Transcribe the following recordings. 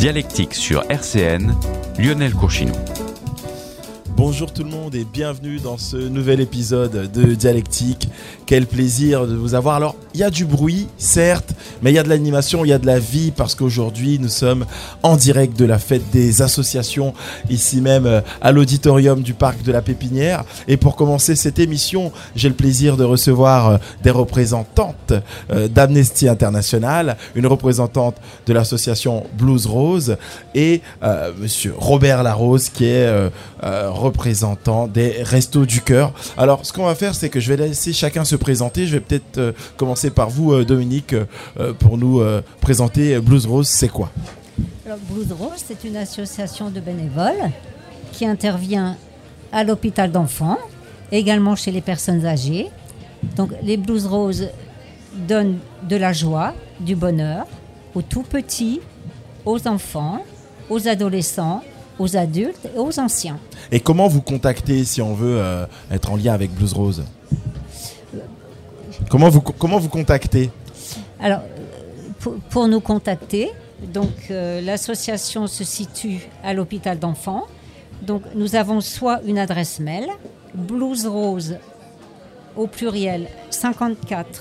Dialectique sur RCN, Lionel Courchinou. Bonjour tout le monde et bienvenue dans ce nouvel épisode de Dialectique. Quel plaisir de vous avoir. Alors, il y a du bruit, certes, mais il y a de l'animation, il y a de la vie parce qu'aujourd'hui, nous sommes en direct de la fête des associations, ici même à l'auditorium du Parc de la Pépinière. Et pour commencer cette émission, j'ai le plaisir de recevoir des représentantes d'Amnesty International, une représentante de l'association Blues Rose et monsieur Robert Larose qui est représentant des Restos du Cœur. Alors, ce qu'on va faire, c'est que je vais laisser chacun se présenter. Je vais peut-être commencer par vous, Dominique, pour nous présenter Blues Rose, c'est quoi ? Alors, Blues Rose, c'est une association de bénévoles qui intervient à l'hôpital d'enfants, également chez les personnes âgées. Donc, les Blues Rose donnent de la joie, du bonheur aux tout petits, aux enfants, aux adolescents, aux adultes et aux anciens. Et comment vous contactez si on veut être en lien avec Blues Rose ? Comment vous contactez ? Alors, pour nous contacter, donc l'association se situe à l'hôpital d'enfants. Donc, nous avons soit une adresse mail, bluesrose au pluriel 54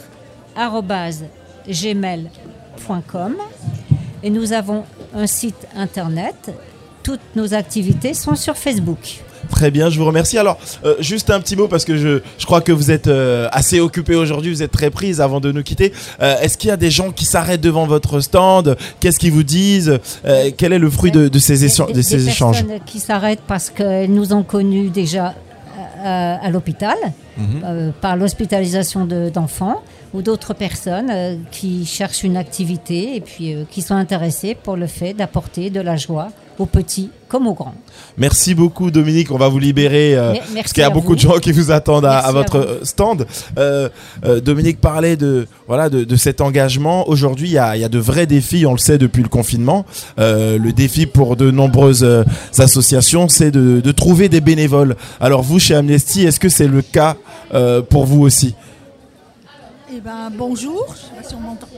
@gmail.com, et nous avons un site internet. Toutes nos activités sont sur Facebook. Très bien, je vous remercie. Alors, juste un petit mot parce que je crois que vous êtes assez occupés aujourd'hui, vous êtes très prises avant de nous quitter. Est-ce qu'il y a des gens qui s'arrêtent devant votre stand ? Qu'est-ce qu'ils vous disent ? Quel est le fruit de ces échanges ? Des personnes qui s'arrêtent parce qu'elles nous ont connus déjà à l'hôpital, par l'hospitalisation d'enfants, ou d'autres personnes qui cherchent une activité et puis qui sont intéressées pour le fait d'apporter de la joie aux petits comme aux grands. Merci beaucoup Dominique, on va vous libérer parce qu'il y a beaucoup de gens qui vous attendent à votre stand. Dominique parlait de cet engagement. Aujourd'hui, il y a de vrais défis, on le sait depuis le confinement. Le défi pour de nombreuses associations, c'est de trouver des bénévoles. Alors vous, chez Amnesty, est-ce que c'est le cas pour vous aussi ? Eh ben, bonjour, je ne sais pas si on m'entend.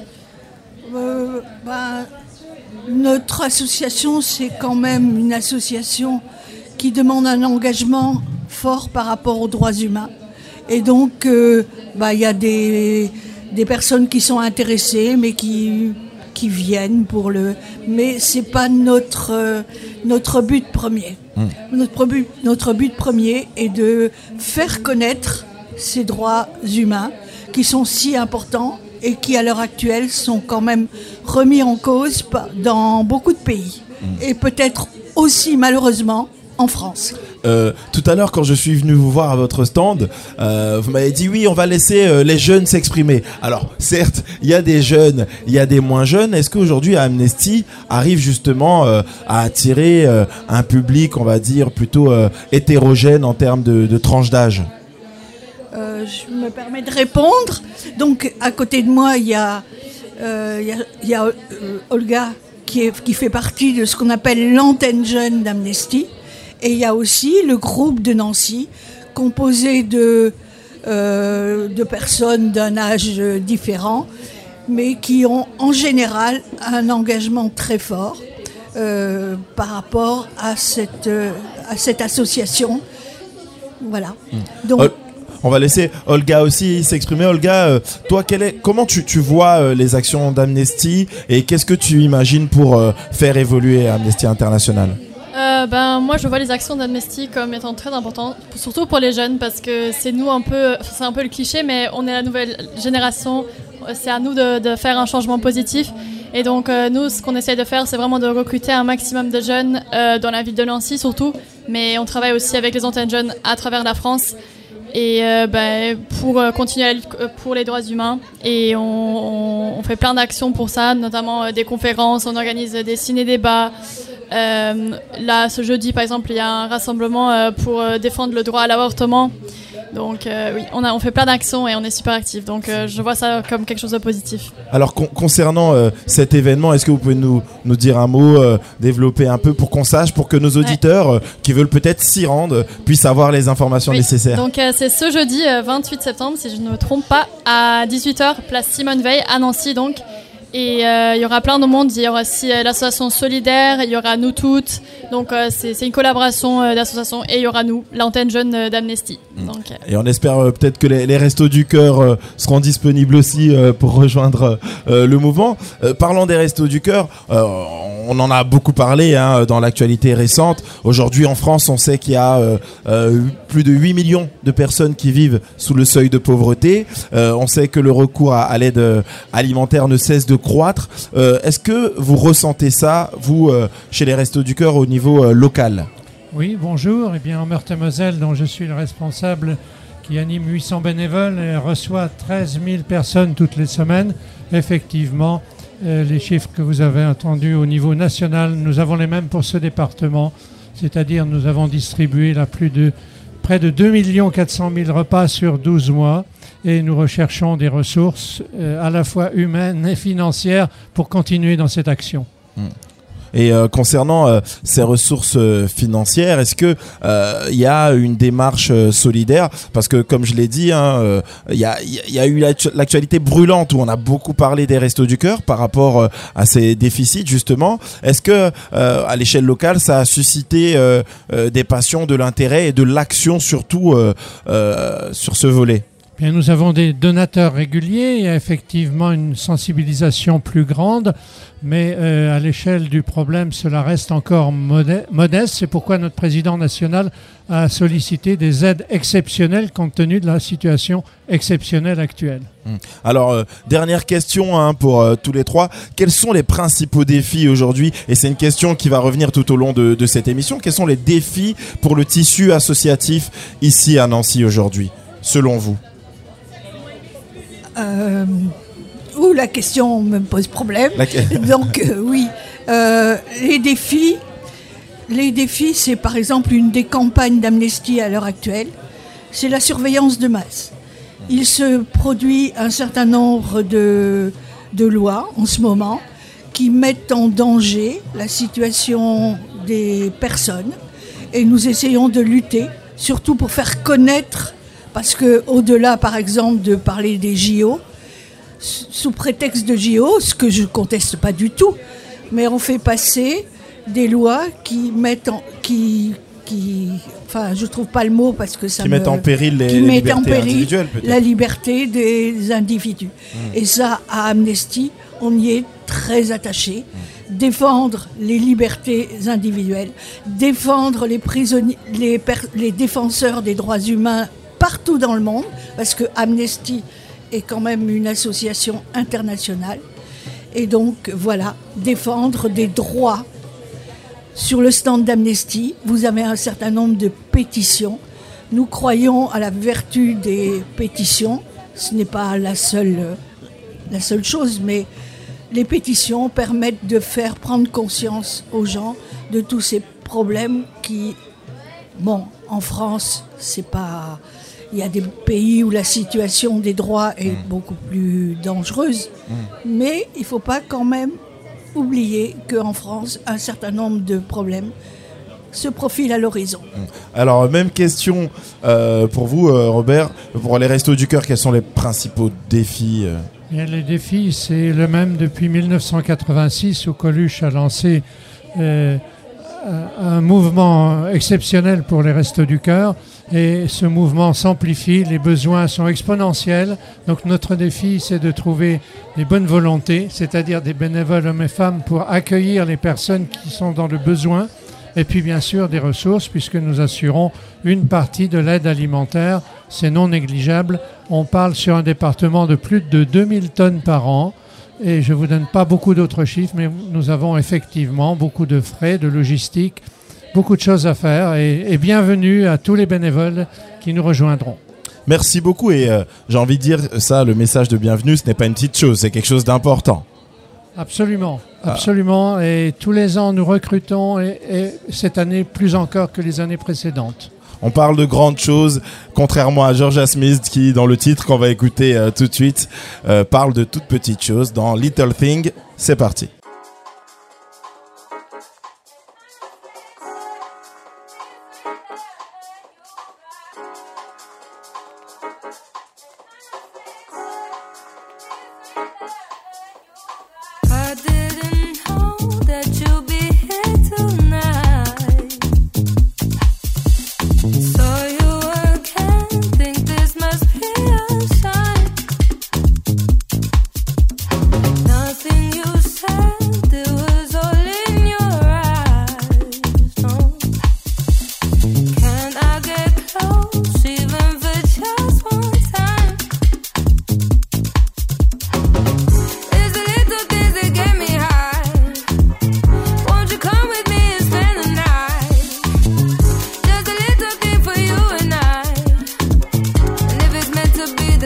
Notre association, c'est quand même une association qui demande un engagement fort par rapport aux droits humains. Et donc, il y a des personnes qui sont intéressées, mais qui viennent pour le... Mais ce n'est pas notre but premier. Notre but premier est de faire connaître ces droits humains qui sont si importants et qui, à l'heure actuelle, sont quand même remis en cause dans beaucoup de pays. Et peut-être aussi, malheureusement, en France. Tout à l'heure, quand je suis venu vous voir à votre stand, vous m'avez dit oui, on va laisser les jeunes s'exprimer. Alors, certes, il y a des jeunes, il y a des moins jeunes. Est-ce qu'aujourd'hui, Amnesty arrive justement à attirer un public, on va dire, plutôt hétérogène en termes de tranche d'âge ? Je me permets de répondre. Donc, à côté de moi, il y a Olga qui fait partie de ce qu'on appelle l'antenne jeune d'Amnesty. Et il y a aussi le groupe de Nancy, composé de personnes d'un âge différent, mais qui ont en général un engagement très fort par rapport à cette association. Voilà. Donc, on va laisser Olga aussi s'exprimer. Olga, toi, comment tu vois les actions d'Amnesty et qu'est-ce que tu imagines pour faire évoluer Amnesty International ? Moi, je vois les actions d'Amnesty comme étant très importantes, surtout pour les jeunes, parce que c'est un peu le cliché, mais on est la nouvelle génération. C'est à nous de faire un changement positif. Et donc, nous, ce qu'on essaie de faire, c'est vraiment de recruter un maximum de jeunes dans la ville de Nancy, surtout. Mais on travaille aussi avec les antennes jeunes à travers la France. Et pour continuer la lutte pour les droits humains, et on fait plein d'actions pour ça, notamment des conférences, on organise des ciné-débats. Là, ce jeudi, par exemple, il y a un rassemblement pour défendre le droit à l'avortement. Donc oui, on fait plein d'actions et on est super actifs. Donc je vois ça comme quelque chose de positif. Alors concernant cet événement, est-ce que vous pouvez nous dire un mot, développer un peu pour qu'on sache, pour que nos auditeurs qui veulent peut-être s'y rendre puissent avoir les informations nécessaires. Donc c'est ce jeudi 28 septembre, si je ne me trompe pas, à 18h, place Simone Veil à Nancy donc. Et il y aura plein de monde. Il y aura aussi l'association Solidaire, il y aura Nous Toutes. Donc c'est une collaboration d'associations. Et il y aura nous, l'antenne jeune d'Amnesty. Donc, Et on espère peut-être que les Restos du Cœur seront disponibles aussi pour rejoindre le mouvement. Parlant des Restos du Cœur, on en a beaucoup parlé dans l'actualité récente. Aujourd'hui en France, on sait qu'il y a plus de 8 millions de personnes qui vivent sous le seuil de pauvreté. On sait que le recours à l'aide alimentaire ne cesse de croître. Est-ce que vous ressentez ça, vous, chez les Restos du Cœur, au niveau local ? Oui, bonjour. Eh bien, en Meurthe-et-Moselle, dont je suis le responsable, qui anime 800 bénévoles et reçoit 13 000 personnes toutes les semaines, effectivement, les chiffres que vous avez entendus au niveau national, nous avons les mêmes pour ce département. C'est-à-dire, nous avons distribué près de 2 400 000 repas sur 12 mois. Et nous recherchons des ressources à la fois humaines et financières pour continuer dans cette action. Et concernant ces ressources financières, est-ce que y a une démarche solidaire ? Parce que comme je l'ai dit, il y a eu l'actualité brûlante où on a beaucoup parlé des Restos du Cœur par rapport à ces déficits justement. Est-ce que à l'échelle locale, ça a suscité des passions, de l'intérêt et de l'action surtout sur ce volet ? Bien, nous avons des donateurs réguliers, il y a effectivement une sensibilisation plus grande, mais à l'échelle du problème, cela reste encore modeste. C'est pourquoi notre président national a sollicité des aides exceptionnelles compte tenu de la situation exceptionnelle actuelle. Alors, dernière question pour tous les trois. Quels sont les principaux défis aujourd'hui ? Et c'est une question qui va revenir tout au long de cette émission. Quels sont les défis pour le tissu associatif ici à Nancy aujourd'hui, selon vous ? La question me pose problème. Donc oui, les défis, c'est par exemple une des campagnes d'Amnesty à l'heure actuelle, c'est la surveillance de masse. Il se produit un certain nombre de lois en ce moment qui mettent en danger la situation des personnes et nous essayons de lutter, surtout pour faire connaître. Parce qu'au-delà, par exemple, de parler des JO, sous prétexte de JO, ce que je ne conteste pas du tout, mais on fait passer des lois qui mettent enfin, je ne trouve pas le mot parce que ça mettent en péril les libertés individuelles, peut-être. La liberté des individus. Et ça, à Amnesty, on y est très attaché. Défendre les libertés individuelles, défendre les prisonniers, les défenseurs des droits humains partout dans le monde, parce que Amnesty est quand même une association internationale. Et donc, voilà, défendre des droits. Sur le stand d'Amnesty, vous avez un certain nombre de pétitions. Nous croyons à la vertu des pétitions. Ce n'est pas la seule chose, mais les pétitions permettent de faire prendre conscience aux gens de tous ces problèmes qui, en France, c'est pas... Il y a des pays où la situation des droits est beaucoup plus dangereuse, mais il ne faut pas quand même oublier qu'en France, un certain nombre de problèmes se profilent à l'horizon. Alors, même question pour vous, Robert. Pour les Restos du Cœur, quels sont les principaux défis Bien, les défis, c'est le même depuis 1986 où Coluche a lancé un mouvement exceptionnel pour les Restos du Cœur. Et ce mouvement s'amplifie, les besoins sont exponentiels. Donc notre défi, c'est de trouver des bonnes volontés, c'est-à-dire des bénévoles hommes et femmes pour accueillir les personnes qui sont dans le besoin. Et puis bien sûr des ressources, puisque nous assurons une partie de l'aide alimentaire. C'est non négligeable. On parle sur un département de plus de 2000 tonnes par an. Et je ne vous donne pas beaucoup d'autres chiffres, mais nous avons effectivement beaucoup de frais, de logistique, beaucoup de choses à faire et bienvenue à tous les bénévoles qui nous rejoindront. Merci beaucoup et j'ai envie de dire ça, le message de bienvenue, ce n'est pas une petite chose, c'est quelque chose d'important. Absolument, absolument. Et tous les ans, nous recrutons et cette année, plus encore que les années précédentes. On parle de grandes choses, contrairement à Georgia Smith qui, dans le titre qu'on va écouter tout de suite, parle de toutes petites choses. Dans Little Thing, c'est parti.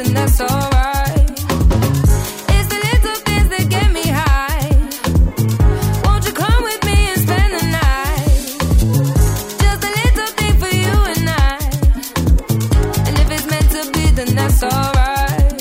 then that's alright. It's the little things that get me high. Won't you come with me and spend the night? Just a little thing for you and I. And if it's meant to be, then that's alright.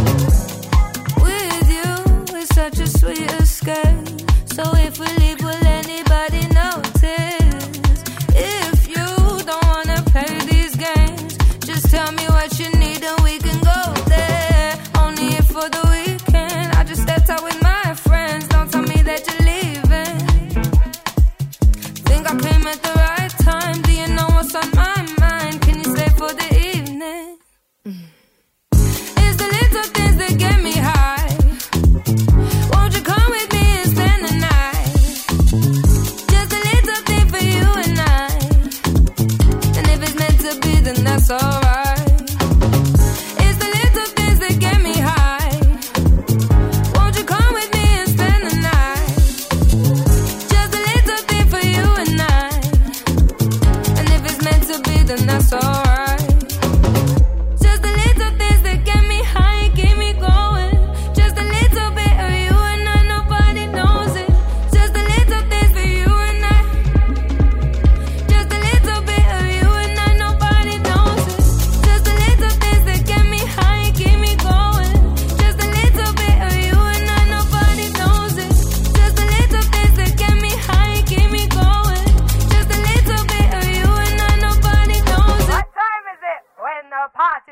With you, it's such a sweet escape. So if we leave, will anybody notice? If you don't wanna play these games, just tell me what you need and we can go there. Only if for the weekend, I just stepped out with my friends. Don't tell me that you're leaving. Think I came at the right time. Do you know what's on my mind? Can you stay for the evening? It's the little things that get me high. Won't you come with me and spend the night? Just a little thing for you and I. And if it's meant to be, then that's alright. It's the little things that get me high. Won't you come with me and spend the night? Just a little thing for you and I. And if it's meant to be, then that's alright. Just the little things that get me high, keep me going. Just a little bit of you and I, nobody knows it. Just a little things for you and I. Just a little bit of you and I, nobody knows it. Just a little things that get me high, keep me going. Just a little bit of you and I, nobody knows it. Just a little things that get me high, keep me going. Just a little bit of you and I, nobody knows it. What time is it when the party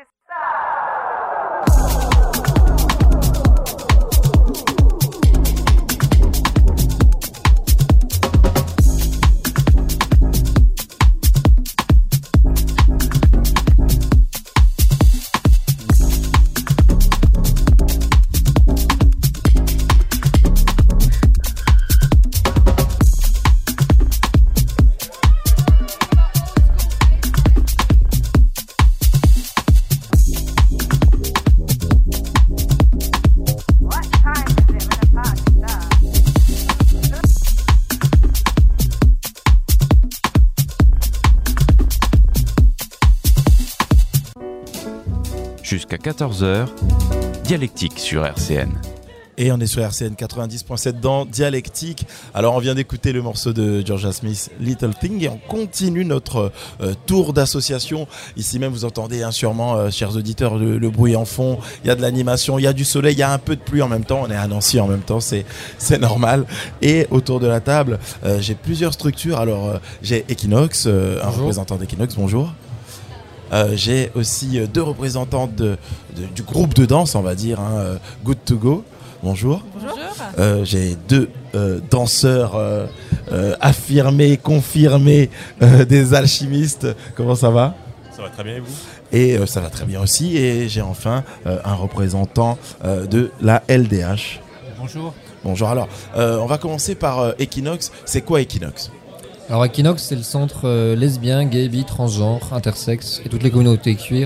Jusqu'à 14h, Dialectique sur RCN. Et on est sur RCN 90.7 dans Dialectique. Alors on vient d'écouter le morceau de Georgia Smith, Little Thing, et on continue notre tour d'association. Ici même vous entendez sûrement, chers auditeurs, le bruit en fond. Il y a de l'animation, il y a du soleil, il y a un peu de pluie en même temps. On est à Nancy en même temps, c'est normal. Et autour de la table, j'ai plusieurs structures. Alors j'ai Equinox, un représentant d'Equinox, bonjour. J'ai aussi deux représentants du groupe de danse, on va dire, Good to Go. Bonjour. Bonjour. J'ai deux danseurs affirmés, confirmés, des alchimistes. Comment ça va ? Ça va très bien et vous ? Et ça va très bien aussi. Et j'ai enfin un représentant de la LDH. Bonjour. Bonjour. Alors, on va commencer par Equinox. C'est quoi Equinox ? Alors Equinox, c'est le centre lesbien, gay, bi, transgenre, intersexe et toutes les communautés queer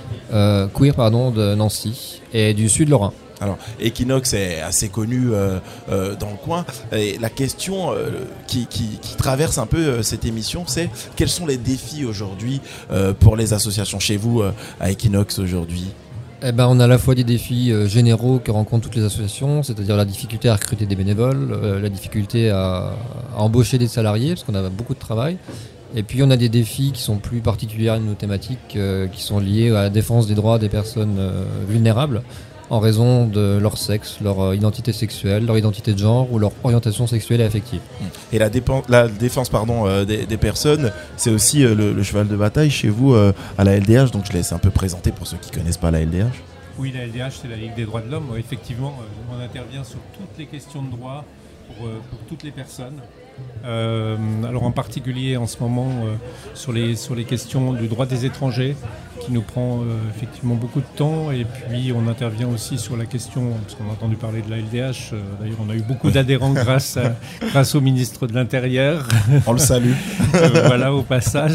de Nancy et du sud Lorrain. Alors, Equinox est assez connu dans le coin. Et la question qui traverse un peu cette émission, c'est quels sont les défis aujourd'hui pour les associations chez vous à Equinox aujourd'hui ? Eh ben, on a à la fois des défis généraux que rencontrent toutes les associations, c'est-à-dire la difficulté à recruter des bénévoles, la difficulté à embaucher des salariés, parce qu'on a beaucoup de travail. Et puis on a des défis qui sont plus particuliers à nos thématiques, qui sont liés à la défense des droits des personnes vulnérables, en raison de leur sexe, leur identité sexuelle, leur identité de genre ou leur orientation sexuelle et affective. Et la défense des personnes, c'est aussi le cheval de bataille chez vous à la LDH, donc je laisse un peu présenter pour ceux qui ne connaissent pas la LDH. Oui, la LDH, c'est la Ligue des droits de l'homme. Effectivement, on intervient sur toutes les questions de droit pour toutes les personnes. Alors en particulier en ce moment sur les questions du droit des étrangers qui nous prend effectivement beaucoup de temps, et puis on intervient aussi sur la question, parce qu'on a entendu parler de la LDH, d'ailleurs on a eu beaucoup d'adhérents grâce au ministre de l'Intérieur. On le salue. Voilà, au passage.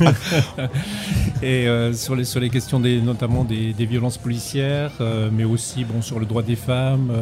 Et sur les questions notamment des violences policières, mais aussi sur le droit des femmes,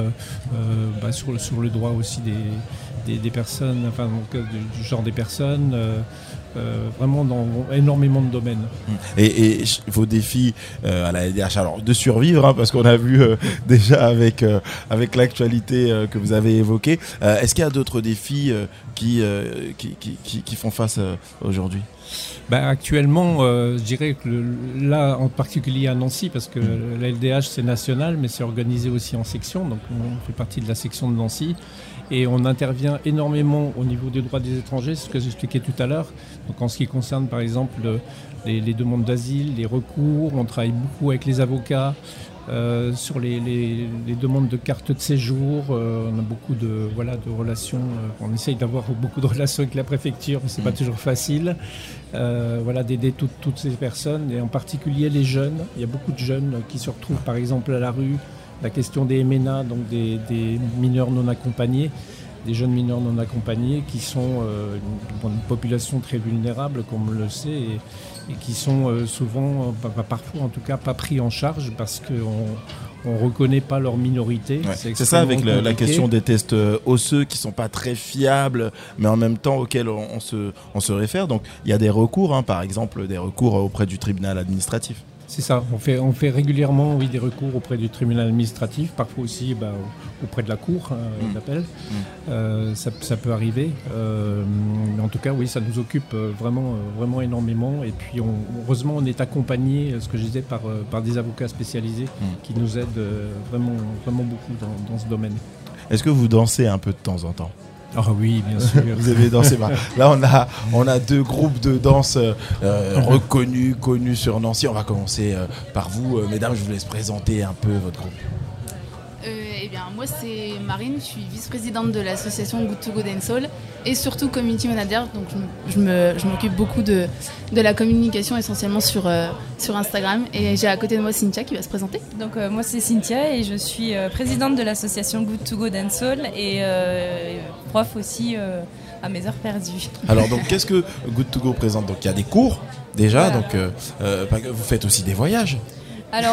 sur le droit aussi des personnes, enfin du genre des personnes, vraiment dans énormément de domaines. Et vos défis à la LDH, alors de survivre, hein, parce qu'on a vu déjà avec l'actualité que vous avez évoquée, est-ce qu'il y a d'autres défis qui font face aujourd'hui ? Actuellement, je dirais que là, en particulier à Nancy, parce que la LDH c'est national, mais c'est organisé aussi en section, donc on fait partie de la section de Nancy. Et on intervient énormément au niveau des droits des étrangers, c'est ce que j'expliquais tout à l'heure. Donc en ce qui concerne par exemple les demandes d'asile, les recours, on travaille beaucoup avec les avocats sur les demandes de cartes de séjour. On a beaucoup de relations, on essaye d'avoir beaucoup de relations avec la préfecture, mais c'est pas toujours facile. D'aider toutes ces personnes, et en particulier les jeunes. Il y a beaucoup de jeunes qui se retrouvent par exemple à la rue. La question des MNA, donc des mineurs non accompagnés, des jeunes mineurs non accompagnés qui sont une population très vulnérable, comme on le sait, et qui sont souvent, parfois en tout cas, pas pris en charge parce qu'on ne reconnaît pas leur minorité. Ouais. C'est ça, avec la question des tests osseux qui ne sont pas très fiables, mais en même temps auxquels on se réfère. Donc il y a des recours, hein, par exemple des recours auprès du tribunal administratif. C'est ça, on fait régulièrement des recours auprès du tribunal administratif, parfois aussi auprès de la cour, d'appel. Ça peut arriver. Mais en tout cas, oui, ça nous occupe vraiment énormément. Et puis, heureusement, on est accompagné, ce que je disais, par des avocats spécialisés qui nous aident vraiment beaucoup dans ce domaine. Est-ce que vous dansez un peu de temps en temps ? Ah oui, bien sûr. Vous avez dansé. Là, on a deux groupes de danse reconnus, connus sur Nancy. On va commencer par vous. Mesdames, je vous laisse présenter un peu votre groupe. Moi, c'est Marine. Je suis vice-présidente de l'association Good to Go Dancehall et surtout community manager. Donc, je m'occupe beaucoup de la communication essentiellement sur Instagram. Et j'ai à côté de moi Cynthia qui va se présenter. Donc, moi, c'est Cynthia et je suis présidente de l'association Good to Go Dancehall et prof aussi à mes heures perdues. Alors, donc, qu'est-ce que Good to Go présente ? Donc, il y a des cours déjà. Voilà. Donc, vous faites aussi des voyages. Alors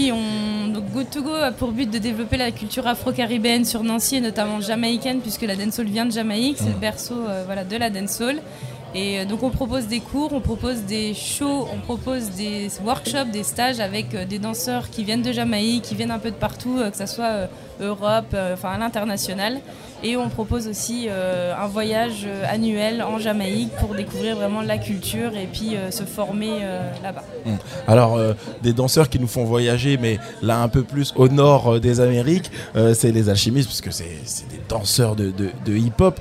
donc Good to Go a pour but de développer la culture afro-caribéenne sur Nancy et notamment jamaïcaine, puisque la dancehall vient de Jamaïque, c'est le berceau de la dancehall. Et donc on propose des cours, on propose des shows, on propose des workshops, des stages avec des danseurs qui viennent de Jamaïque, qui viennent un peu de partout, que ce soit Europe, à l'international. Et on propose aussi un voyage annuel en Jamaïque pour découvrir vraiment la culture et puis se former là-bas. Alors, des danseurs qui nous font voyager, mais là un peu plus au nord des Amériques, c'est les alchimistes, parce que c'est des danseurs de hip-hop.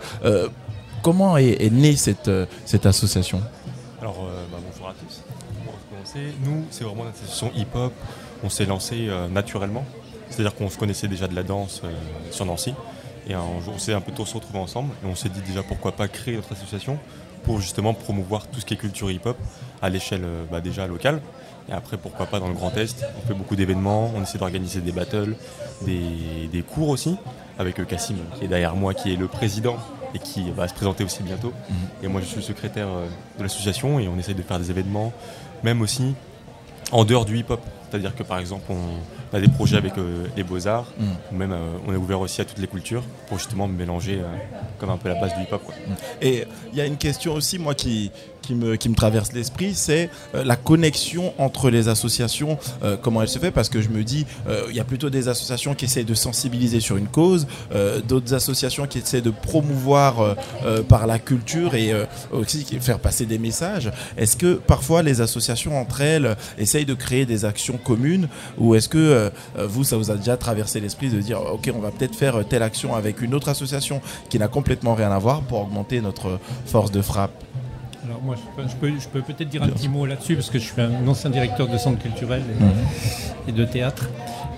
Comment est née cette association ? Alors, bonjour à tous. Pour commencer, nous, c'est vraiment une association hip-hop. On s'est lancé naturellement. C'est-à-dire qu'on se connaissait déjà de la danse sur Nancy. Et un jour, on s'est un peu tous retrouvés ensemble. Et on s'est dit déjà pourquoi pas créer notre association pour justement promouvoir tout ce qui est culture hip-hop à l'échelle déjà locale. Et après, pourquoi pas dans le Grand Est. On fait beaucoup d'événements. On essaie d'organiser des battles, des cours aussi. Avec Kassim qui est derrière moi, qui est le président et qui va se présenter aussi bientôt. Et moi, je suis le secrétaire de l'association et on essaie de faire des événements, même aussi en dehors du hip-hop. C'est-à-dire que par exemple, on a des projets avec les Beaux-Arts, ou même on est ouvert aussi à toutes les cultures pour justement mélanger comme un peu la base du hip-hop. Et il y a une question aussi, moi, qui me traverse l'esprit, c'est la connexion entre les associations, comment elle se fait, parce que je me dis, il y a plutôt des associations qui essaient de sensibiliser sur une cause, d'autres associations qui essaient de promouvoir par la culture et aussi faire passer des messages. Est-ce que parfois les associations entre elles essayent de créer des actions communes, ou est-ce que ça vous a déjà traversé l'esprit de dire ok, on va peut-être faire telle action avec une autre association qui n'a complètement rien à voir pour augmenter notre force de frappe? Alors moi, je peux peut-être dire un petit mot là-dessus, parce que je suis un ancien directeur de centre culturel et de théâtre.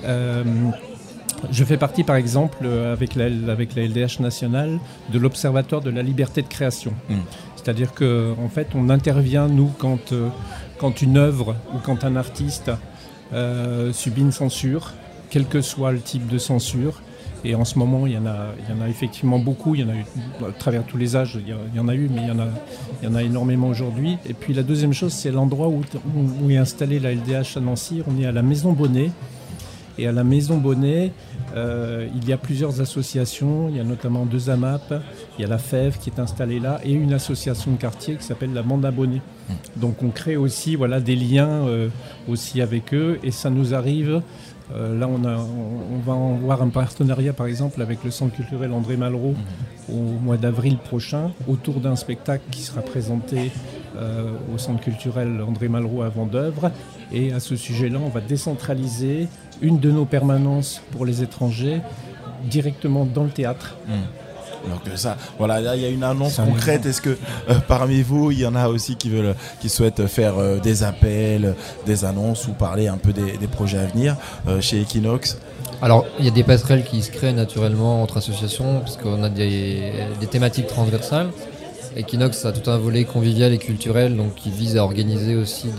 Je fais partie, par exemple, avec la LDH nationale, de l'Observatoire de la liberté de création. C'est-à-dire qu'en fait, on intervient, nous, quand une œuvre ou quand un artiste subit une censure, quel que soit le type de censure. Et en ce moment, il y en a effectivement beaucoup. Il y en a eu à travers tous les âges. Il y en a eu, mais il y en a énormément aujourd'hui. Et puis la deuxième chose, c'est l'endroit où est installée la LDH à Nancy. On est à la Maison Bonnet. Et à la Maison Bonnet, Il y a plusieurs associations, il y a notamment 2 AMAP, il y a la FEV qui est installée là et une association de quartier qui s'appelle la Bande Abonnée. Donc on crée aussi des liens aussi avec eux et ça nous arrive. Là on va avoir un partenariat par exemple avec le Centre culturel André Malraux au mois d'avril prochain autour d'un spectacle qui sera présenté au Centre culturel André Malraux à Vendeuvre. Et à ce sujet-là, on va décentraliser une de nos permanences pour les étrangers directement dans le théâtre. Donc ça, voilà, là il y a une annonce concrète. Est-ce que parmi vous, il y en a aussi qui souhaitent faire des appels, des annonces ou parler un peu des projets à venir chez Equinox? Alors, il y a des passerelles qui se créent naturellement entre associations parce qu'on a des thématiques transversales. Equinox a tout un volet convivial et culturel donc qui vise à organiser aussi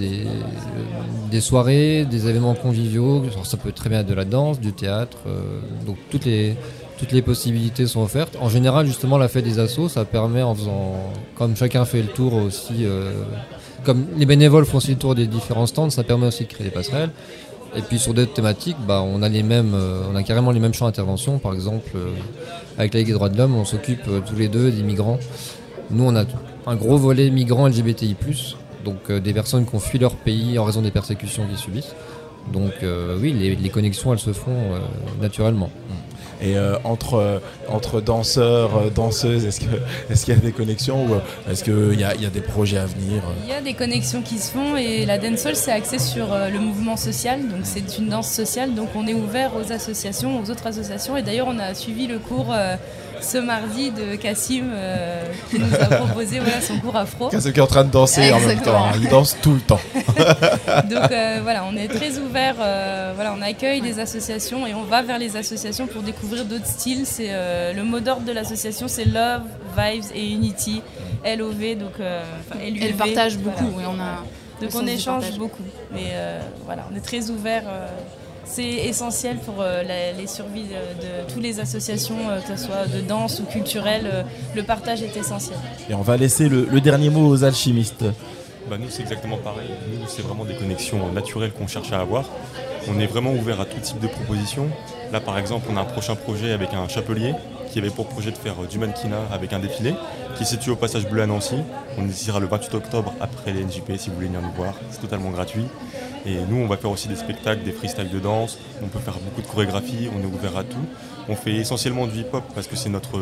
des soirées, des événements conviviaux. Alors, ça peut très bien être de la danse, du théâtre, donc toutes les possibilités sont offertes. En général, justement, la fête des assos, ça permet en faisant, comme chacun fait le tour aussi, comme les bénévoles font aussi le tour des différents stands, ça permet aussi de créer des passerelles. Et puis sur d'autres thématiques, on a carrément les mêmes champs d'intervention. Par exemple, avec la Ligue des droits de l'homme, on s'occupe tous les deux des migrants. Nous, on a un gros volet migrants LGBTI+, donc des personnes qui ont fui leur pays en raison des persécutions qu'ils subissent. Donc oui, les connexions, elles se font naturellement. Et entre danseurs, danseuses, est-ce qu'il y a des connexions ou est-ce qu'il y a des projets à venir? Il y a des connexions qui se font et la dancehall c'est axé sur le mouvement social, donc c'est une danse sociale, donc on est ouvert aux associations, aux autres associations et d'ailleurs on a suivi le cours ce mardi de Kassim qui nous a proposé son cours afro. Kassim qui est en train de danser en même temps, il danse tout le temps. Donc on est très ouvert, on accueille des associations et on va vers les associations pour découvrir d'autres styles. C'est le mot d'ordre de l'association, c'est Love, Vibes et Unity, LOV, donc LUV. Elle partage beaucoup, voilà. Donc on échange beaucoup, mais on est très ouvert. C'est essentiel pour les survies de toutes les associations, que ce soit de danse ou culturelle. Le partage est essentiel. Et on va laisser le dernier mot aux alchimistes. Nous, c'est exactement pareil. Nous, c'est vraiment des connexions naturelles qu'on cherche à avoir. On est vraiment ouvert à tout type de propositions. Là, par exemple, on a un prochain projet avec un chapelier qui avait pour projet de faire du mannequinat avec un défilé qui se situe au Passage Bleu à Nancy. On essaiera le 28 octobre après les NJP si vous voulez venir nous voir. C'est totalement gratuit. Et nous, on va faire aussi des spectacles, des freestyles de danse. On peut faire beaucoup de chorégraphie. On est ouvert à tout. On fait essentiellement du hip-hop parce que c'est notre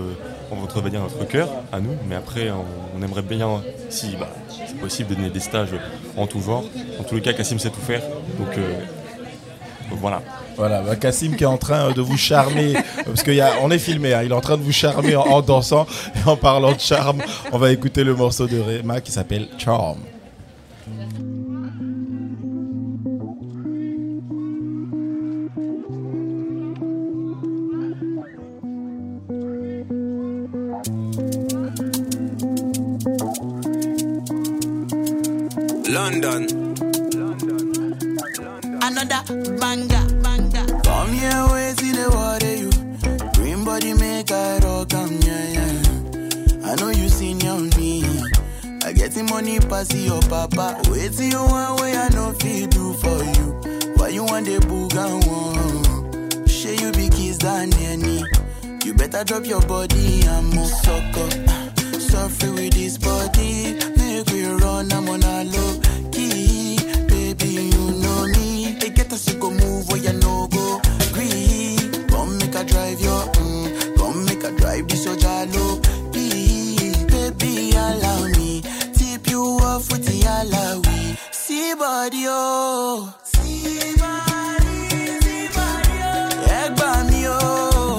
cœur à nous. Mais après, on aimerait bien, si c'est possible, de donner des stages en tout genre. En tous les cas, Kassim sait tout faire. Donc voilà. Voilà, Kassim qui est en train de vous charmer, parce qu'on est filmé, il est en train de vous charmer en dansant. Et en parlant de charme, on va écouter le morceau de Rema qui s'appelle Charm. London. Another banger. Come here, we see the water, you. Green body make I rock, yeah. I know you seen on me. I get the money pass your papa. Wait till you want way I know feel do for you. Why you want the boogan one? Share you be kiss than any. You better drop your body and move sucker. Suffer with this body. Make we run, I'm on a low key. Baby, you know me. They get us to go move where you no go. Come make a drive your, come make a drive this your jalo. Please, baby, allow me. Tip you off with the alawi. See body, oh. See body, oh. Egg by me, oh.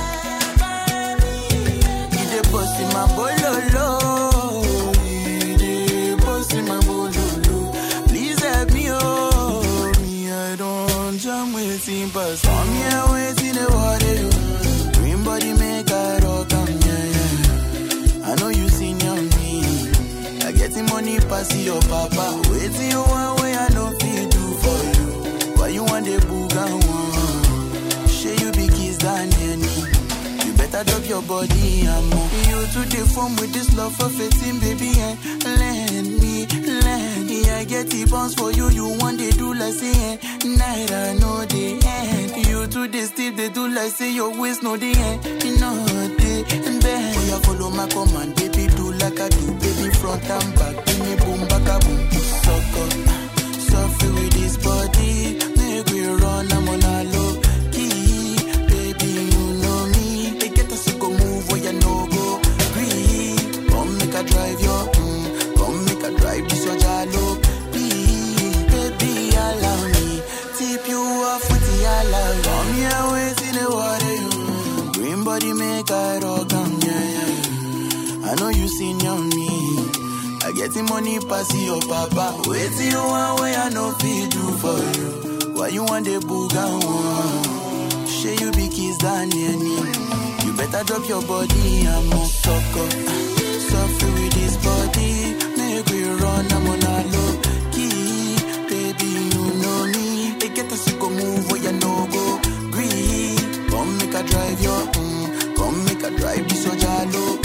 He dey bust in my bololo. He dey bust in my bololo. Please help me, oh. Me, I don't jam with him, but come here, wait in the water. Green body make a rock, yeah. I know you seen on me. I get the money pass your papa. Wait till you want way I know feel do for you. Why you want the boogan one? Share you be kiss than any. You better drop your body and move. You to the form with this love for 15, baby, and lend me. I get the bounce for you want they do like say night I know they end. You to the steep, they do like like say your waist no the end, you know day and then you follow my command, baby do like I do, baby front and back, give me boom back a boom, suck up, suffer with this body, make we run, I'm on a low key, baby you know me, they get us to go move where you know go, breathe, come make a drive your, come make a drive this your jalo, baby allow me, tip you off with the allow, come here waist in the water you. Body make I rock yeah. I know you seen on me. I get the money pass your papa. Wait till you one way I know feel do for you. Why you want the booga one? Share you be kiss down near me. You better drop your body. I'm on suck up. Suffer with this body. Make we run. I'm on a low key. Baby, you know me. They get us to go move where you know go. Breathe. Come make a drive your come make a drive this your jalo.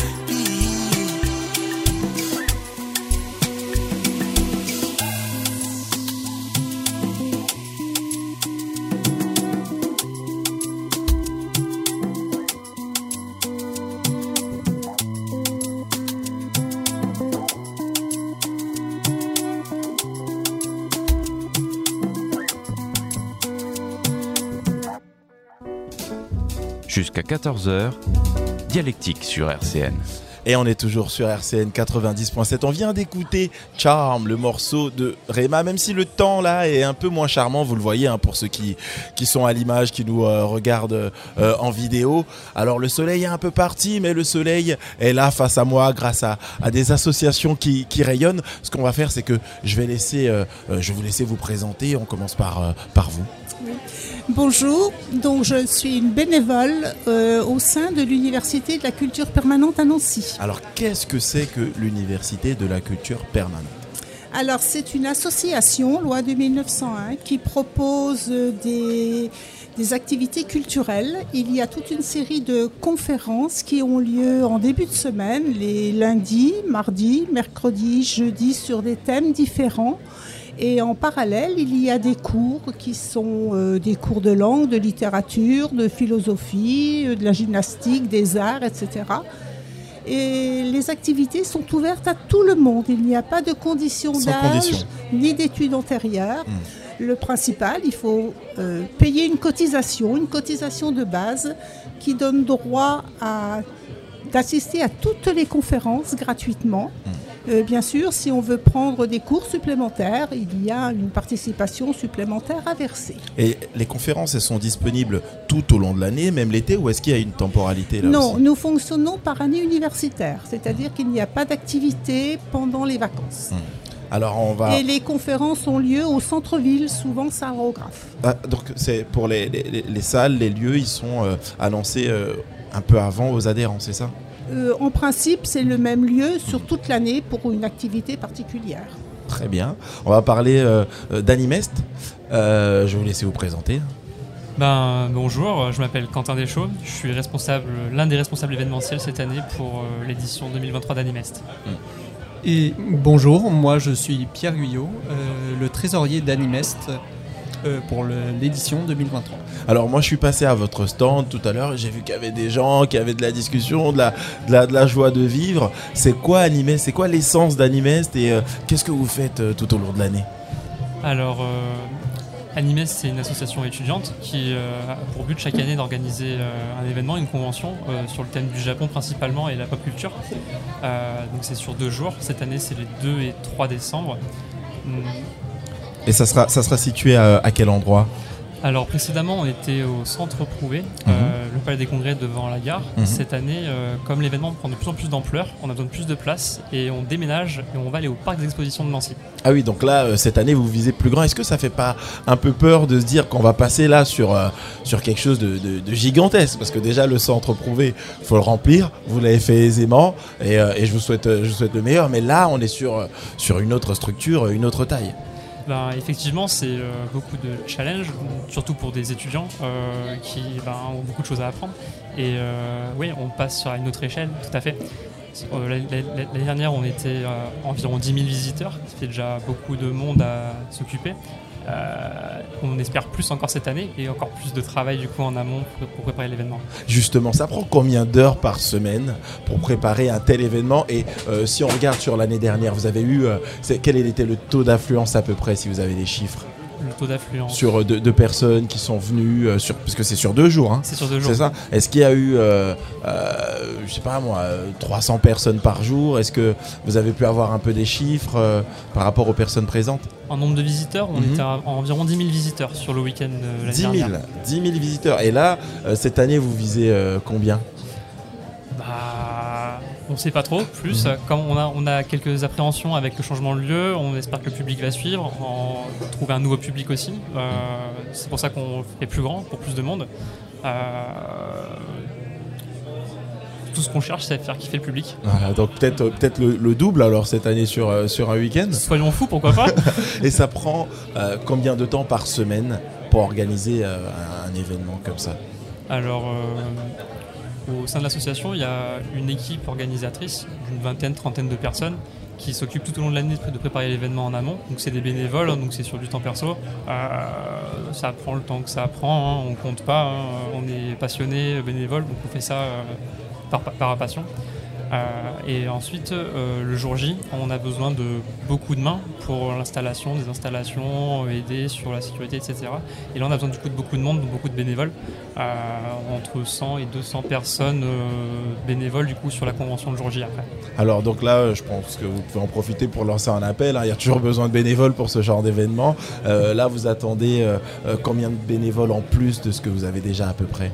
Jusqu'à 14h, Dialectique sur RCN. Et on est toujours sur RCN 90.7. On vient d'écouter Charm, le morceau de Rema, même si le temps là est un peu moins charmant, vous le voyez, hein, pour ceux qui sont à l'image, qui nous regardent en vidéo. Alors le soleil est un peu parti, mais le soleil est là face à moi grâce à des associations qui rayonnent. Ce qu'on va faire, c'est que je vais vous laisser vous présenter. On commence par vous. Oui. Bonjour, donc je suis une bénévole au sein de l'Université de la Culture Permanente à Nancy. Alors qu'est-ce que c'est que l'Université de la Culture Permanente ? Alors c'est une association, loi de 1901, qui propose des activités culturelles. Il y a toute une série de conférences qui ont lieu en début de semaine, les lundis, mardis, mercredis, jeudis, sur des thèmes différents. Et en parallèle, il y a des cours qui sont des cours de langue, de littérature, de philosophie, de la gymnastique, des arts, etc. Et les activités sont ouvertes à tout le monde. Il n'y a pas de condition d'âge ni d'études antérieures. Le principal, il faut payer une cotisation de base qui donne droit d'assister à toutes les conférences gratuitement. Bien sûr, si on veut prendre des cours supplémentaires, il y a une participation supplémentaire à verser. Et les conférences, elles sont disponibles tout au long de l'année, même l'été, ou est-ce qu'il y a une temporalité là Non, aussi ? nous fonctionnons par année universitaire, c'est-à-dire qu'il n'y a pas d'activité pendant les vacances. Alors Et les conférences ont lieu au centre-ville, souvent Sarographe. Donc c'est pour les salles, les lieux, ils sont annoncés un peu avant aux adhérents, c'est ça ? En principe, c'est le même lieu sur toute l'année pour une activité particulière. Très bien. On va parler d'Animest. Je vais vous laisser vous présenter. Bonjour, je m'appelle Quentin Deschaux. Je suis l'un des responsables événementiels cette année pour l'édition 2023 d'Animest. Et bonjour, moi je suis Pierre Guyot, le trésorier d'Animest pour l'édition 2023. Alors moi je suis passé à votre stand tout à l'heure, j'ai vu qu'il y avait des gens qui avaient de la discussion, de la joie de vivre. C'est quoi Animest ? C'est quoi l'essence d'Animest et qu'est-ce que vous faites tout au long de l'année ? Alors Animest, c'est une association étudiante qui a pour but chaque année d'organiser un événement, une convention sur le thème du Japon principalement et la pop culture. Donc c'est sur 2 jours. Cette année c'est les 2 et 3 décembre. Et ça sera situé à quel endroit ? Alors précédemment on était au centre Prouvé, le palais des congrès devant la gare. Cette année, comme l'événement prend de plus en plus d'ampleur, on a besoin de plus de place et on déménage et on va aller au parc d'exposition de Nancy. Ah oui, donc là cette année vous visez plus grand. Est-ce que ça fait pas un peu peur de se dire qu'on va passer là sur quelque chose de gigantesque ? Parce que déjà le centre Prouvé, faut le remplir, vous l'avez fait aisément et je vous souhaite le meilleur, mais là on est sur une autre structure, une autre taille. Effectivement, c'est beaucoup de challenges, surtout pour des étudiants qui ont beaucoup de choses à apprendre. Et oui, on passe à une autre échelle, tout à fait. L'année dernière, on était environ 10 000 visiteurs, ça fait déjà beaucoup de monde à s'occuper. On espère plus encore cette année et encore plus de travail du coup en amont pour préparer l'événement. Justement, ça prend combien d'heures par semaine pour préparer un tel événement? Et si on regarde sur l'année dernière, vous avez eu quel était le taux d'affluence à peu près, si vous avez des chiffres? Le taux d'affluence sur de personnes qui sont venues parce que c'est sur 2 jours, hein. C'est sur 2 jours. C'est ça. Est-ce qu'il y a eu je sais pas moi 300 personnes par jour? Est-ce que vous avez pu avoir un peu des chiffres par rapport aux personnes présentes? En nombre de visiteurs, on était à environ 10 000 visiteurs sur le week-end l'année dernière. 10 000 visiteurs. Et là, cette année, vous visez combien? On ne sait pas trop, plus. Comme on a quelques appréhensions avec le changement de lieu, on espère que le public va suivre, trouver un nouveau public aussi. C'est pour ça qu'on fait plus grand, pour plus de monde. Tout ce qu'on cherche, c'est faire kiffer le public. Voilà, donc peut-être le double alors cette année sur un week-end. Soyons fous, pourquoi pas. Et ça prend combien de temps par semaine pour organiser un événement comme ça? Alors, au sein de l'association, il y a une équipe organisatrice d'une trentaine de personnes qui s'occupent tout au long de l'année de préparer l'événement en amont. Donc c'est des bénévoles, donc c'est sur du temps perso. Ça prend le temps que ça prend, on compte pas. On est passionné, bénévole, donc on fait ça par passion. Et ensuite, le jour J, on a besoin de beaucoup de mains pour l'installation, des installations, aider sur la sécurité, etc. Et là, on a besoin du coup de beaucoup de monde, donc beaucoup de bénévoles, entre 100 et 200 personnes bénévoles du coup sur la convention le jour J après. Alors donc là, je pense que vous pouvez en profiter pour lancer un appel, hein. Il y a toujours besoin de bénévoles pour ce genre d'événement. Là, vous attendez combien de bénévoles en plus de ce que vous avez déjà à peu près?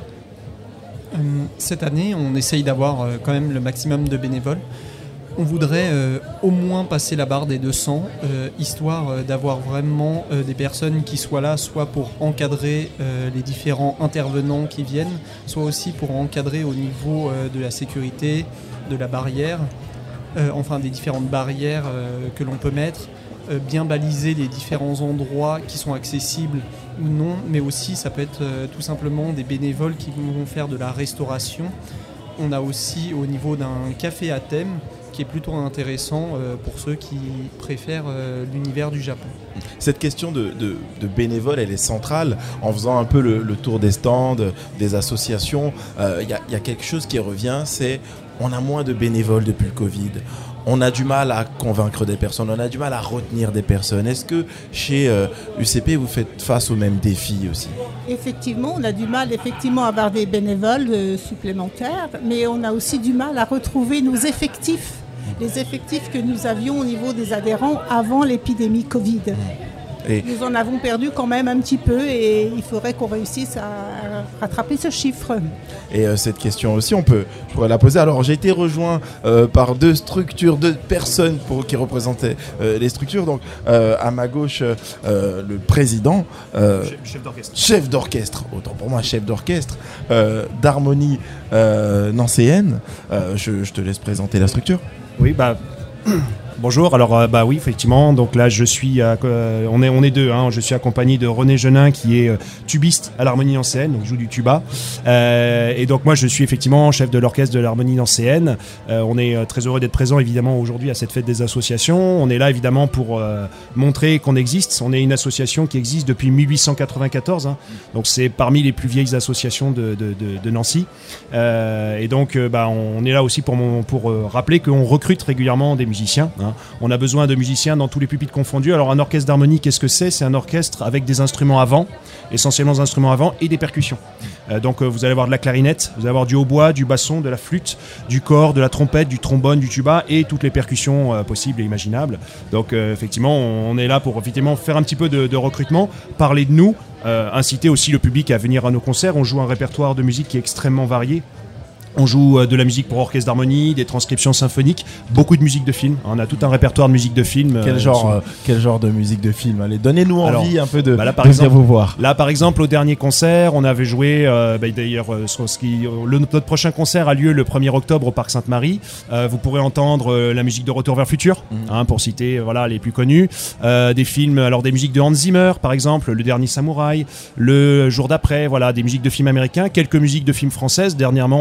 Cette année, on essaye d'avoir quand même le maximum de bénévoles. On voudrait au moins passer la barre des 200, histoire d'avoir vraiment des personnes qui soient là, soit pour encadrer les différents intervenants qui viennent, soit aussi pour encadrer au niveau de la sécurité, de la barrière, enfin des différentes barrières que l'on peut mettre, bien baliser les différents endroits qui sont accessibles ou non, mais aussi ça peut être tout simplement des bénévoles qui vont faire de la restauration. On a aussi au niveau d'un café à thème qui est plutôt intéressant pour ceux qui préfèrent l'univers du Japon. Cette question de bénévoles, elle est centrale. En faisant un peu le tour des stands, des associations, il y a quelque chose qui revient, c'est on a moins de bénévoles depuis le Covid. On a du mal à convaincre des personnes, on a du mal à retenir des personnes. Est-ce que chez UCP, vous faites face aux mêmes défis aussi? Effectivement, on a du mal à avoir des bénévoles supplémentaires, mais on a aussi du mal à retrouver nos effectifs, les effectifs que nous avions au niveau des adhérents avant l'épidémie Covid. Et nous en avons perdu quand même un petit peu et il faudrait qu'on réussisse à rattraper ce chiffre. Et cette question aussi, je pourrais la poser. Alors j'ai été rejoint par 2 structures, 2 personnes qui représentaient les structures. Donc à ma gauche, le président, chef d'orchestre, autant pour moi chef d'orchestre, d'harmonie nancéenne. Je te laisse présenter la structure. Oui, bonjour, alors oui effectivement, donc là je suis on est 2, hein. Je suis accompagné de René Genin qui est tubiste à l'harmonie nancéenne, donc joue du tuba, et donc moi je suis effectivement chef de l'orchestre de l'harmonie nancéenne. On est très heureux d'être présent évidemment aujourd'hui à cette fête des associations. On est là évidemment pour montrer qu'on existe. On est une association qui existe depuis 1894, hein. Donc c'est parmi les plus vieilles associations de Nancy, et donc on est là aussi pour rappeler qu'on recrute régulièrement des musiciens, hein. On a besoin de musiciens dans tous les pupitres confondus. Alors un orchestre d'harmonie, qu'est-ce que c'est? C'est un orchestre avec des instruments à vent, essentiellement des instruments à vent et des percussions. Donc vous allez avoir de la clarinette, vous allez avoir du hautbois, du basson, de la flûte, du cor, de la trompette, du trombone, du tuba et toutes les percussions possibles et imaginables. Donc effectivement, on est là pour effectivement faire un petit peu de recrutement, parler de nous, inciter aussi le public à venir à nos concerts. On joue un répertoire de musique qui est extrêmement varié. On joue de la musique pour orchestre d'harmonie, des transcriptions symphoniques, beaucoup de musique de film. On a tout un répertoire de musique de film. Quel genre de musique de film? Allez, donnez-nous envie un peu de venir vous voir. Là, par exemple, au dernier concert, on avait joué. D'ailleurs, notre prochain concert a lieu le 1er octobre au Parc Sainte-Marie. Vous pourrez entendre la musique de Retour vers le futur, pour citer les plus connus. Des films, alors des musiques de Hans Zimmer, par exemple, Le Dernier Samouraï, Le Jour d'après, des musiques de films américains, quelques musiques de films françaises. Dernièrement, on a joué la musique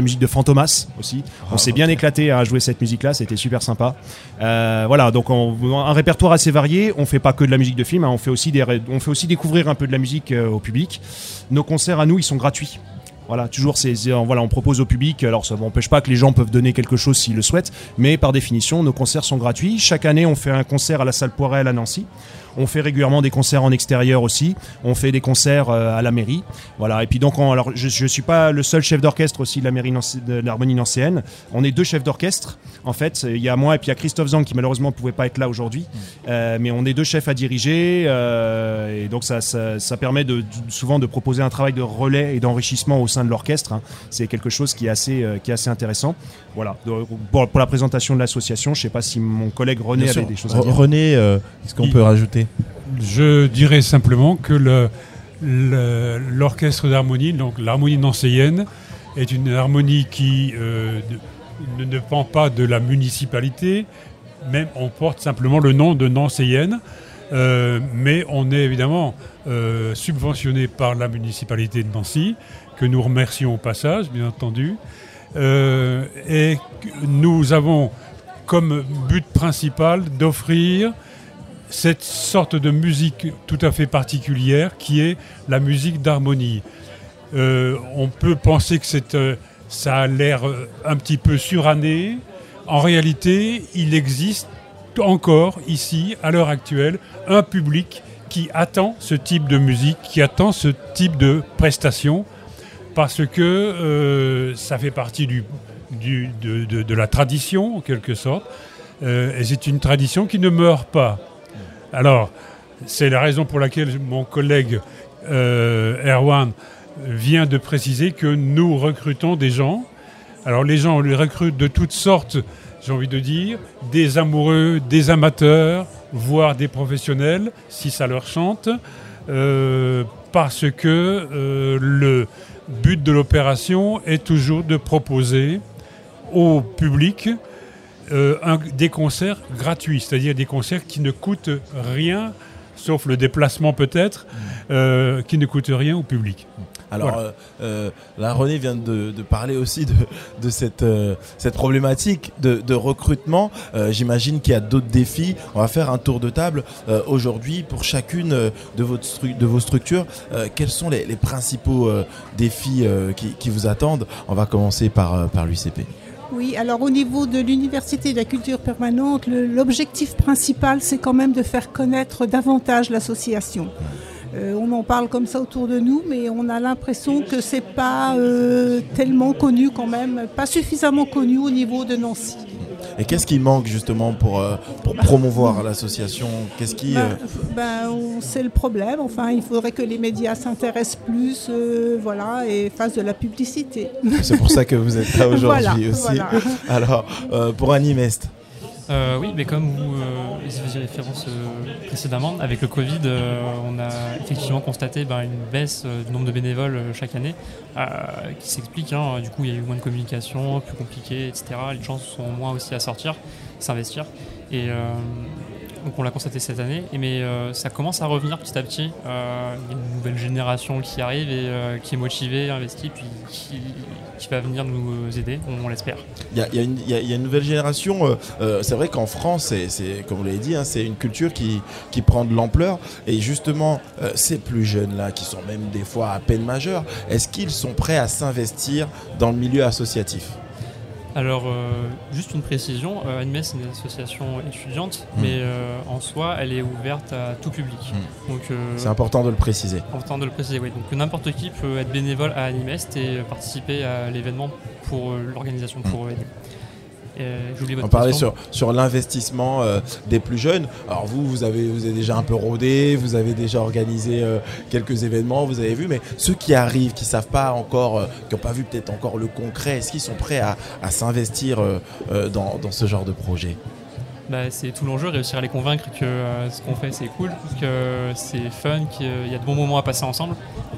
musique de Fantomas aussi. On s'est bien éclaté à jouer cette musique-là, c'était super sympa. Voilà, donc un répertoire assez varié. On fait pas que de la musique de film, hein, on fait aussi découvrir un peu de la musique au public. Nos concerts à nous, ils sont gratuits. Voilà, toujours on propose au public. Alors ça n'empêche pas que les gens peuvent donner quelque chose s'ils le souhaitent, mais par définition, nos concerts sont gratuits. Chaque année, on fait un concert à la salle Poirel à Nancy. On fait régulièrement des concerts en extérieur aussi. On fait des concerts à la mairie. Voilà. Et puis donc, alors je suis pas le seul chef d'orchestre aussi de la mairie de l'Harmonie nancéenne. On est 2 chefs d'orchestre. En fait, il y a moi et puis il y a Christophe Zang qui malheureusement ne pouvait pas être là aujourd'hui. Mais on est 2 chefs à diriger. Et donc ça permet souvent de proposer un travail de relais et d'enrichissement au sein de l'orchestre. Hein. C'est quelque chose qui est assez intéressant. Voilà. Pour la présentation de l'association, je ne sais pas si mon collègue René avait des choses à dire. René, est-ce qu'on peut rajouter ? Je dirais simplement que l'orchestre d'harmonie, donc l'harmonie nancéenne, est une harmonie qui ne dépend pas de la municipalité, même on porte simplement le nom de nancéenne, mais on est évidemment subventionné par la municipalité de Nancy, que nous remercions au passage, bien entendu, et nous avons comme but principal d'offrir cette sorte de musique tout à fait particulière qui est la musique d'harmonie. On peut penser que ça a l'air un petit peu suranné. En réalité, il existe encore ici, à l'heure actuelle, un public qui attend ce type de musique, qui attend ce type de prestation, parce que ça fait partie de la tradition, en quelque sorte, et c'est une tradition qui ne meurt pas. Alors, c'est la raison pour laquelle mon collègue Erwan vient de préciser que nous recrutons des gens. Alors, les gens, on les recrute de toutes sortes, j'ai envie de dire, des amoureux, des amateurs, voire des professionnels, si ça leur chante, parce que le but de l'opération est toujours de proposer au public des concerts gratuits, c'est-à-dire des concerts qui ne coûtent rien, sauf le déplacement peut-être, qui ne coûtent rien au public. Alors là, René vient de parler aussi de cette problématique de recrutement. J'imagine qu'il y a d'autres défis. On va faire un tour de table aujourd'hui pour chacune de vos structures. Quels sont les principaux défis qui vous attendent ? On va commencer par l'UCP. Oui, alors au niveau de l'Université de la culture permanente, l'objectif principal, c'est quand même de faire connaître davantage l'association. On en parle comme ça autour de nous, mais on a l'impression que c'est pas tellement connu quand même, pas suffisamment connu au niveau de Nancy. Et qu'est-ce qui manque justement pour promouvoir l'association ? Qu'est-ce qui c'est le problème. Enfin, il faudrait que les médias s'intéressent plus, et fassent de la publicité. C'est pour ça que vous êtes là aujourd'hui aussi. Voilà. Alors, pour Animest. Oui, mais comme vous y faisiez référence précédemment, avec le Covid, on a effectivement constaté une baisse du nombre de bénévoles chaque année, qui s'explique. Du coup, il y a eu moins de communication, plus compliqué, etc. Les gens sont moins aussi à sortir, s'investir. Et donc on l'a constaté cette année, mais ça commence à revenir petit à petit. Il y a une nouvelle génération qui arrive et qui est motivée, investie, puis qui va venir nous aider, on l'espère. Il y a une nouvelle génération. C'est vrai qu'en France, c'est comme vous l'avez dit, c'est une culture qui prend de l'ampleur. Et justement, ces plus jeunes-là, qui sont même des fois à peine majeurs, est-ce qu'ils sont prêts à s'investir dans le milieu associatif ? Alors, juste une précision, Animes c'est une association étudiante, mais en soi, elle est ouverte à tout public. Donc, c'est important de le préciser. Important de le préciser, oui. Donc n'importe qui peut être bénévole à Animes et participer à l'événement pour l'organisation, pour aider. On parlait sur l'investissement des plus jeunes. Alors vous avez déjà un peu rodé, vous avez déjà organisé quelques événements, vous avez vu, mais ceux qui arrivent, qui savent pas encore, qui n'ont pas vu peut-être encore le concret, est-ce qu'ils sont prêts à s'investir dans ce genre de projet ? C'est tout l'enjeu, réussir à les convaincre que ce qu'on fait c'est cool, que c'est fun, qu'il y a de bons moments à passer ensemble.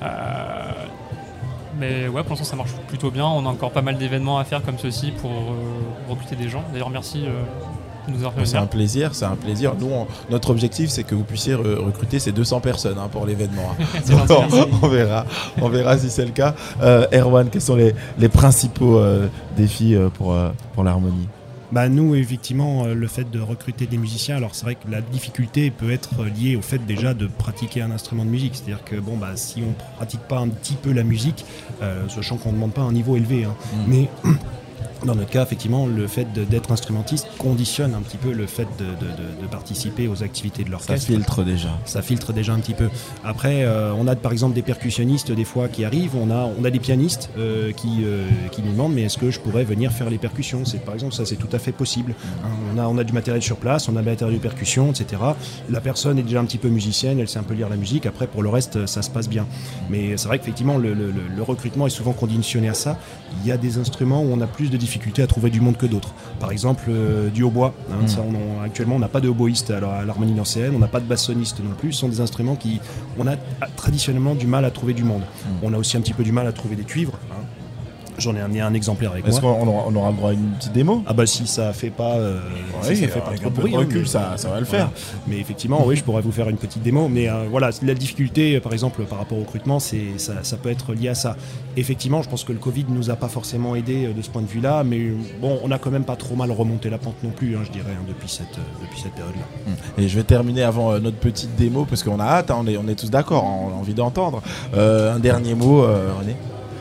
Mais ouais, pour l'instant ça marche plutôt bien. On a encore pas mal d'événements à faire comme ceci pour recruter des gens. D'ailleurs merci nous en faire C'est un plaisir. Nous, notre objectif, c'est que vous puissiez recruter ces 200 personnes pour l'événement. C'est gentil, merci. On verra si c'est le cas. Erwan, quels sont les principaux défis pour l'harmonie ? Bah nous, effectivement, le fait de recruter des musiciens, alors c'est vrai que la difficulté peut être liée au fait déjà de pratiquer un instrument de musique. C'est-à-dire que si on ne pratique pas un petit peu la musique, sachant qu'on ne demande pas un niveau élevé, mais dans notre cas, effectivement, le fait d'être instrumentiste conditionne un petit peu le fait de participer aux activités de l'orchestre. Ça filtre déjà un petit peu. Après, on a par exemple des percussionnistes des fois qui arrivent, on a des pianistes qui nous demandent mais est-ce que je pourrais venir faire les percussions ? Par exemple, ça c'est tout à fait possible. On a du matériel sur place, on a du matériel de percussion, etc. La personne est déjà un petit peu musicienne, elle sait un peu lire la musique. Après, pour le reste, ça se passe bien. Mais c'est vrai qu'effectivement, le recrutement est souvent conditionné à ça. Il y a des instruments où on a plus de difficultés à trouver du monde que d'autres. Par exemple, du hautbois. Actuellement, on n'a pas de hautboïste à l'harmonie nancéenne, on n'a pas de bassoniste non plus. Ce sont des instruments on a traditionnellement du mal à trouver du monde. On a aussi un petit peu du mal à trouver des cuivres. J'en ai amené un exemplaire avec moi. Est-ce qu'on aura le droit à une petite démo ? Ah bah si ça fait pas, trop de bruit, recul, ça va le faire. Mais effectivement, oui, je pourrais vous faire une petite démo. Mais voilà, la difficulté, par exemple, par rapport au recrutement, ça peut être lié à ça. Effectivement, je pense que le Covid nous a pas forcément aidé de ce point de vue-là, mais bon, on a quand même pas trop mal remonté la pente non plus, je dirais, depuis cette période-là. Et je vais terminer avant notre petite démo parce qu'on a hâte, on est tous d'accord, on a envie d'entendre. Un dernier mot, René.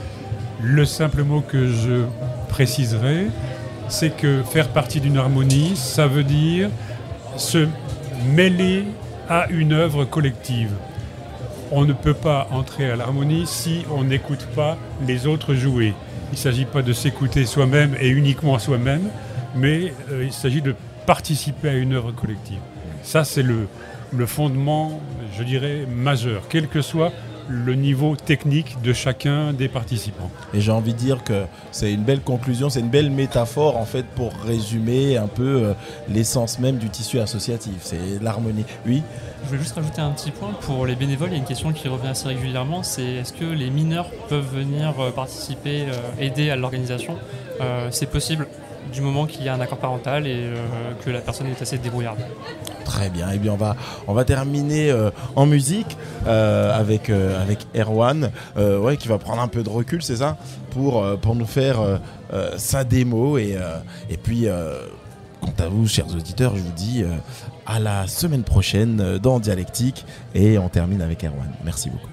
Le simple mot que je préciserai, c'est que faire partie d'une harmonie, ça veut dire se mêler à une œuvre collective. On ne peut pas entrer à l'harmonie si on n'écoute pas les autres jouer. Il ne s'agit pas de s'écouter soi-même et uniquement soi-même, mais il s'agit de participer à une œuvre collective. Ça, c'est le fondement, je dirais, majeur, quel que soit le niveau technique de chacun des participants. Et j'ai envie de dire que c'est une belle conclusion, c'est une belle métaphore en fait pour résumer un peu l'essence même du tissu associatif, c'est l'harmonie. Oui. Je voulais juste rajouter un petit point pour les bénévoles, il y a une question qui revient assez régulièrement, c'est est-ce que les mineurs peuvent venir participer, aider à l'organisation ? C'est possible du moment qu'il y a un accord parental et que la personne est assez débrouillarde. Très bien, et bien on va terminer en musique avec Erwan, qui va prendre un peu de recul, c'est ça, pour nous faire sa démo et puis quant à vous, chers auditeurs, je vous dis à la semaine prochaine dans Dialectique et on termine avec Erwan. Merci beaucoup.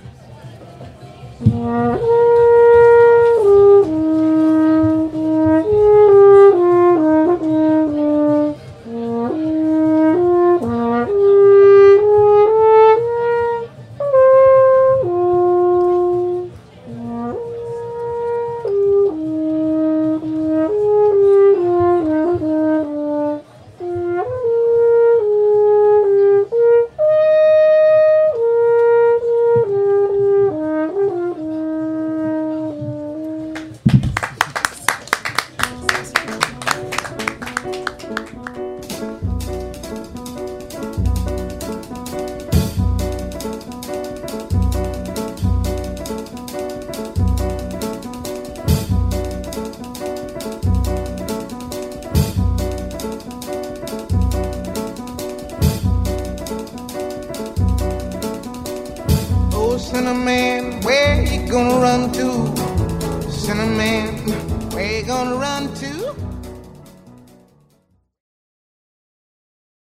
Cinnamon, where you gonna run to? Cinnamon, where you gonna run to?